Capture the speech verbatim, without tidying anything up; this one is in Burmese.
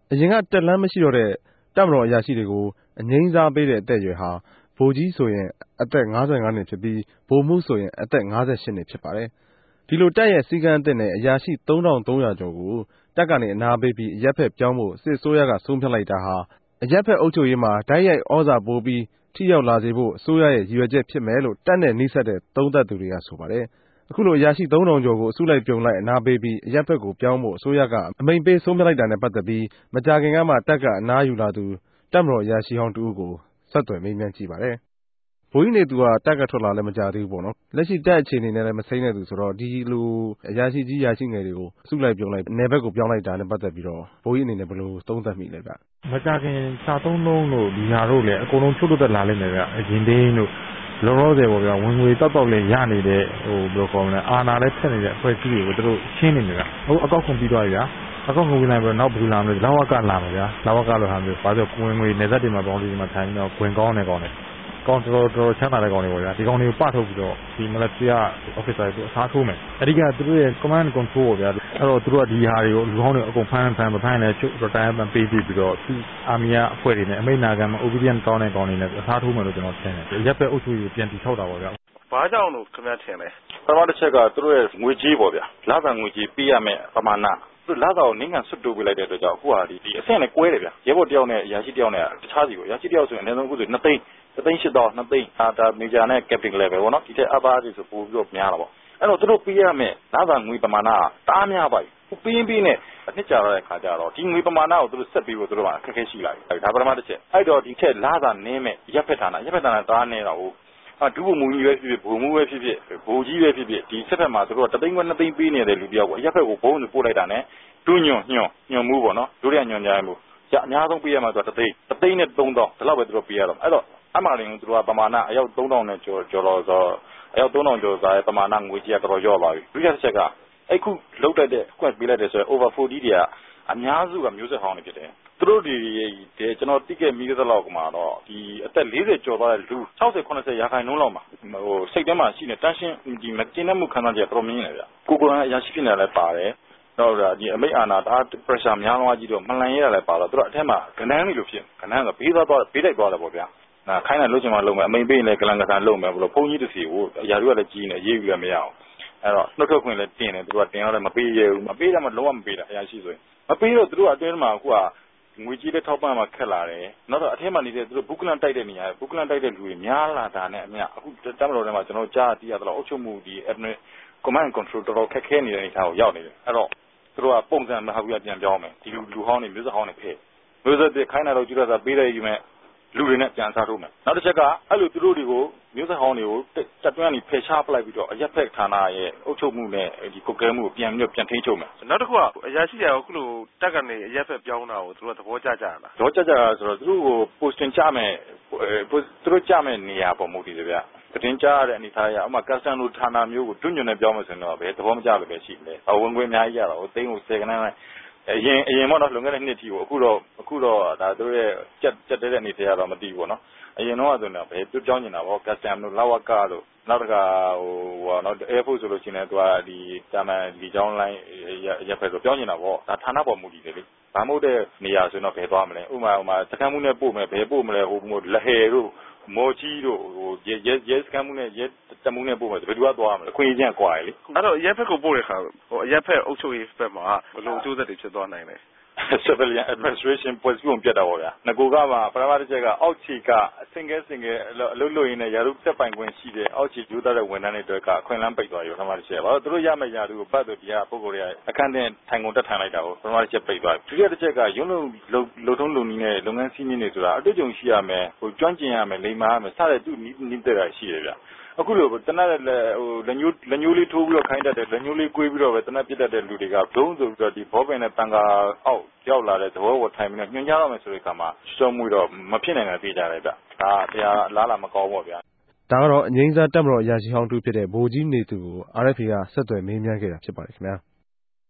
အရင်ကတက်လမ်းမရှိတော့တဲ့တပ်မတော်အရာရှိတွေကိုအငြိမ်းစားပေးတဲ့အသက်အရွယ်ဟာဗိုလ်ကြီးဆိုရင်အသက်၅၅နှစ်ဖြစ်ပြီးဗိုလ်မှူးဆိုရင်အသက်၅၈နှစ်ဖြစ်ပါတယ်။ဒီလိုတပ်ရဲ့စည်းကမ်းအသစ်နဲ့အရာရှိသုံးထောင်သုံးရာကျော်ကိုတပ်ကနေအနာပေးပြီးအရပ်ဘက်ပြောင်းဖို့စစ်အစိုးရကဆုံးဖြတ်လိုက်တာဟာအရပ်ဘက်အုပ်ချုပ်ရေးမှာတိုက်ရိုက်ဩဇာပိုပြီးထိရောက်လာစေဖို့အစိုးရရဲ့ရည်ရွယ်ချက်ဖြစ်မယ်လို့တပ်နဲ့နှိစက်တဲ့သုံးသပ်သူတွေကဆိုပါတယ်။အခုလိုအရာရှိသုံးထောင်ကျော်ကိုအစုလိုက်ပြုံလိုက်အနာပေးပြီးအရပ်ဘက်ကိုပြောင်းဖို့အစိုးရကအမိန့်ပေးဆုံးဖြတ်လိုက်တာနဲ့ပတ်သက်ပြီးမကြာခင်ကမှတပ်ကအနားယူလာသူတပ်မတော်အရာရှိဟောင်းတဦးကိုဆက်သွယ်မေးမြန်းကြည့်ပါတယ်။ဗိုလ်ကြီးနေသူကတပ်ကထွက်လာလည်းမကြသေးဘူးပေါ့နော်။လက်ရှိတပ်အခြေအနေနဲ့လည်းမစိမ်းတဲ့သူဆိုတော့ဒီလိုအရာရှိကြီးအရာရှိငယ်တွေကိုအစုလိုက်ပြုံလိုက်နယ်ဘက်ကိုပြောင်းလိုက်တာနဲ့ပတ်သက်ပြီးတော့ဗိုလ်ကြီးအနေနဲ့ဘယ်လိုသုံးသပ်မိလဲဗျ။မကြာခင်စာသုံးလုံးတို့ဒီဟာတို့လည်းအကုန်လုံးချုပ်လွတ်လာလိမ့်မယ်ဗျ။အရင်တည်းတို့လောလောဆယ်ပေါ့ဗျာဝင်ငွေတောက်တောက်လေးရနေတဲ့ဟိုဘယ်လိုခေါ်မလဲအာဏာလည်းဖက်နေတဲ့အဖွဲ့အစည်းတွေကိုတို့ရှင်းနေတယ်ဗျ။အခုအကောက်ခွန်ပြီးသွားပြီဗျာ။အကောက်ခွန်ဝင်နိုင်ပြီးတော့နောက်ဘူးလာမလို့လောက်ဝကလာမယ်ဗျာ။လောက်ဝကလို့ဟာမျိုးဘာလို့ဝင်ငွေနေသက်တွေမှာပေါင်းပြီးဒီမှာထိုင်တော့ဝင်ကောင်းနေကောင်းတယ်။ကောင်းတော်တော်ချမ်းသာတဲ့ကောင်တွေပေါ့ဗျာဒီကောင်တွေကိုပထုတ်ပြီးတော့ဒီမလက်ပြ officer တွေအစားထိုးမယ်အဓိကသူတို့ရဲ့ command and control ပေါ့ဗျာအဲ့တော့သူတို့ကဒီဟာတွေကိုလူဟောင်းတွေအကုန်ဖမ်းဖမ်းမဖမ်းနဲ့ချုပ် retirement ပေးပြီးတော့သူအာမီယာအဖွဲ့တွေနဲ့အမိန့်နာခံ obedient ကောင်းတဲ့ကောင်တွေနဲ့အစားထိုးမယ်လို့ကျွန်တော်ထင်တယ်ရပ်ဘက်အုပ်စုကြီးပြန်တည်ထောက်တာပေါ့ဗျာဘာကြောင့်လို့ခင်ဗျားထင်လဲပထမတစ်ချက်ကသူတို့ရဲ့ငွေကြေးပေါ့ဗျာလစာငွေကြေးပေးရမယ်ပမာဏသူလစာကိုနင်းကန်ဆွတ်တိုးပေးလိုက်တဲ့အတွက်ကြောင့်အခုဟာဒီဒီအဆင့်နဲ့ကွဲတယ်ဗျာရဲဘော်တယောက်နဲ့အရာရှိတယောက်နဲ့တခြားစီကိုအရာရှိတယောက်ဆိုရင်အနည်းဆုံးအခုဆိုနှစ်သိန်းတစ်သိန်းရှစ်သောင်းနှစ်သိန်းအာဒါမေဂျာနဲ့ကက်ပတင် level ပေါ့နော်ဒီထက်အပါးစီဆိုပို့ပြီးတော့များတာပေါ့အဲ့တော့သူတို့ပေးရမယ်လစာငွေပမာဏကတအားများပါပြီပေးပေးနဲ့အနှစ်ကြာရတဲ့ခါကျတော့ဒီငွေပမာဏကိုသူတို့ဆက်ပြီးဖို့သူတို့ကအခက်အခဲရှိလာပြီဒါပထမတစ်ချက်အဲ့တော့ဒီထက်လစာနည်းမဲ့ရပ်ဖက်ဌာနရပ်ဖက်ဌာနတအားနည်းတာဟုတ်အဒုဗိုလ်မှူးကြီးပဲဖြစ်ဖြစ်ဗိုလ်မှူးပဲဖြစ်ဖြစ်ဗိုလ်ကြီးပဲဖြစ်ဖြစ်ဒီစစ်ဖက်မှာသူတို့ကတသိန်းခွဲနှစ်သိန်းပေးနေတဲ့လူတယောက်ကိုအရက်ဖက်ကိုဘုံနဲ့ပို့လိုက်တာနဲ့တွညွန့်ညွန့်ညွန့်မှုပေါ့နော်ဒုတိယညွန့်ကြရမှုကြအများဆုံးပေးရမှာဆိုတော့တသိန်းတသိန်းနဲ့သုံးသောင်းဒီလောက်ပဲသူတို့ပေးရတော့အဲ့တော့အမှန်ရင်သူတို့ကပမာဏအယောက်သုံးထောင်နဲ့ကျော်ကျော်တော့ဆိုအယောက်သုံးထောင်ကျော်စားရဲ့ပမာဏငွေကြီးကတော်တော်ရော့ပါပြီဒုတိယတစ်ချက်ကအဲ့ခုလုတ်တက်တဲ့ quest ပေးလိုက်တယ်ဆိုတော့ over forty တွေကအများစုကမျိုးဆက်ဟောင်းတွေဖြစ်တယ်သူတို့တွေကျွန်တော်တိကျမိခဲ့တဲ့လောက်ကမှာတော့ဒီအသက်၄၀ကျော်သွားတဲ့လူ၆၀ ၇၀ရာခိုင်နှုန်းလောက်မှာဟိုစိတ်ထဲမှာရှိနေတန်းရှင်းဒီမကျင်းတဲ့မှုခံစားချက်တော်မြင်နေဗျကိုကိုယ်ကအရာရှိဖြစ်နေတယ်ပါတယ်တော့ဒီအမိတ်အာဏာတအား pressure များသွားကြည့်တော့မလှန်ရရလဲပါတော့သူတို့အထက်မှာကနန်းလေးလိုဖြစ်ကနန်းဆိုဘေးသွားသွားဘေးတိုက်သွားတယ်ပေါ့ဗျာနာခိုင်းတာလုပ်ချင်မှလုပ်မယ်အမိန်ပေးရင်လည်းကလန်ကစားလုပ်မယ်ဘလို့ဘုန်းကြီးတစ်စီကိုအရာတွေကလည်းကြီးနေရေးယူလည်းမရအောင်အဲ့တော့နှုတ်ထွက်ခွင့်လည်းတင်တယ်သူတို့ကတင်တော့လည်းမပေးရဘူးမပေးတော့မှလုံးဝမပေးတာအရာရှိဆိုရင်မပေးတော့သူတို့အတွင်းမှာအခုကငွေကြီးလည်းထောက်ပံ့မှခက်လာတယ်နောက်တော့အထက်မှာနေတဲ့သူတို့ဘုကလန်တိုက်တဲ့နေရာဘုကလန်တိုက်တဲ့လူတွေများလာတာနဲ့အမျှအခုတမတော်ထဲမှာကျွန်တော်ကြားသိရတော့အုပ်ချုပ်မှုဒီ admin command control တော်တော်ခက်ခဲနေတဲ့အနေအထားကိုရောက်နေတယ်အဲ့တော့သူတို့ကပုံစံမဟာဘူးပြန်ပြောင်းမယ်ဒီလူလူဟောင်းတွေမျိုးစဟောင်းတွေဖဲ့မျိုးဆက်တွေခိုင်းတာတော့ကျူရတာပေးတယ်ယူမယ်လူတွေနဲ့ပြန်စားထုတ်မယ်နောက်တစ်ချက်ကအဲ့လိုသူတို့တွေကိုမျိုးဆက်ဟောင်းတွေကိုတက်တွန်းကနေဖယ်ရှားပလိုက်ပြီးတော့အရက်ဖက်ဌာနရဲ့အုပ်ချုပ်မှုနဲ့ဒီကုတ်ကဲမှုကိုပြန်ပြီးပြန်ထိန်းချုပ်မယ်နောက်တစ်ခုကအရာရှိရအခုလိုတက်ကနေအရက်ဖက်ပြောင်းတာကိုသူတို့သဘောကျကြလားသဘောကျကြတာဆိုတော့သူတို့ကို posting ချမယ်သူတို့ချမယ်နေရာပေါ်မူတည်တယ်ဗျတင်ကြရတဲ့အနေထားရအမှ custom လိုဌာနမျိုးကိုတွညွန့်နဲ့ပြောင်းမယ်ဆိုရင်တော့ဘယ်သဘောမကျလို့ပဲရှိတယ်အဝင်ခွင့်အများကြီးရတာဟိုသိန်းကိုဆယ်ခန်းနဲ့အရင်အရင်တော့လွန်ခဲ့တဲ့နှစ်တီကိုအခုတော့အခုတော့ဒါတို့ရဲ့ကြက်ကြက်တဲ့အနေထားရတော့မသိဘူးပေါ့နော်အရင်တော့ဆိုတော့ဘယ်သူပြောင်းနေတာပေါ့ custom လို့လဝကလို့နောက်တစ်ခါဟိုဟောနော် air force ဆိုလို့ရှိရင်သူကဒီတာမန်ဒီကြောင်းလိုင်းရက်ဖက်ဆိုပြောင်းနေတာပေါ့ဒါဌာနပေါ်မူတည်တယ်လေဘာမို့တဲ့နေရာဆိုတော့ဘယ်သွားမလဲဥမာဥမာစခန်းမှုနဲ့ပို့မယ်ဘယ်ပို့မလဲဟိုလက်ဟယ်တို့မော်ကြီးတို့ဟိုရဲရဲရဲစခန်းမှုနဲ့ရဲတမှုနဲ့ပို့မယ်ဘယ်သူကသွားမလဲအခွင့်အရေးချင်းကွာလေအဲ့တော့ရက်ဖက်ကိုပို့တဲ့ခါဟိုရက်ဖက်အုပ်ချုပ်ရေးဘက်မှာဘယ်လိုအကျိုးဆက်တွေဖြစ်သွားနိုင်လဲ civilian administration ဖွဲ့စည်းပုံပြတ်တာပေါ့ဗျာငကိုကမှာပထမတစ်ချက်ကအောက်ခြေကအစင်ကဲစင်ကဲအလုပ်လုပ်ရင်းနဲ့ယာရုတက်ပိုင်ခွင့်ရှိတဲ့အောက်ခြေကျိုးသားတဲ့ဝန်ထမ်းတွေအတွက်ကအခွင့်အလမ်းပိတ်သွားပြီပထမတစ်ချက်ဘာလို့သူတို့ရမယ့်ယာရုကိုပတ်သူဒီကပုံကိုယ်တွေကအခန်းတင်ထိုင်ကုန်တက်ထိုင်လိုက်တာကိုပထမတစ်ချက်ပိတ်သွားပြီဒုတိယတစ်ချက်ကရုံးလုံးလုံထုံးလုံနည်းနဲ့လုပ်ငန်းစည်းမျဉ်းတွေဆိုတာအတွေ့အကြုံရှိရမယ်ဟိုကျွမ်းကျင်ရမယ်လိမ္မာရမယ်စတဲ့သူနီးနီးတဲ့တာရှိတယ်ဗျာအခုလိုတနက်ဟိုလက်ညိုးလက်ညိုးလေးထိုးပြီးတော့ခိုင်းတတ်တယ်လက်ညိုးလေးကွေးပြီးတော့ပဲတနက်ပြစ်တတ်တဲ့လူတွေကဒုံးဆိုပြီးတော့ဒီဘောပင်နဲ့တန်ခါအောက်ရောက်လာတဲ့သဘောကိုထိုင်ပြီးတော့ညွှန်ကြားရမယ်ဆိုတဲ့အခါမှာရှုံးမှုတော့မဖြစ်နိုင်တာသိကြတယ်ဗျဒါတရားလားလားမကောင်းပါဗျာဒါကတော့အငိမ့်စားတက်မတော်အရာရှိဟောင်းတူဖြစ်တဲ့ဗိုလ်ကြီးနေသူကို R F A ကဆက်သွယ်မေးမြန်းခဲ့တာဖြစ်ပါတယ်ခင်ဗျာ